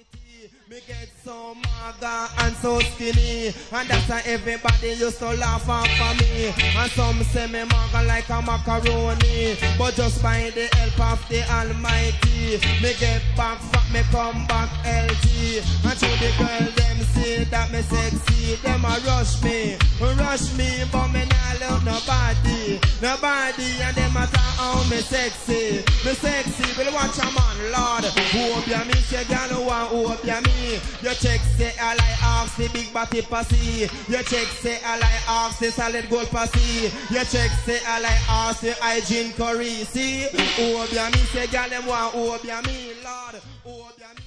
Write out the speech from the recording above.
Almighty. Me get so maga and so skinny, and that's why everybody used to laugh at me. And some say me maga like a macaroni, but just by the help of the Almighty, me get back fat, me come back healthy. And to the girl them see that me sexy, them a rush me, but me not love nobody, and them a talk how me sexy, will watch a man, Lord. Hope ya me, say girl who want hope ya me. You check say I like ox the big body pussy. You check say I like ox the solid gold pussy. You check say I like ox the hygiene curry. See, hope ya me, say girl them want hope ya me, Lord. Hope ya me.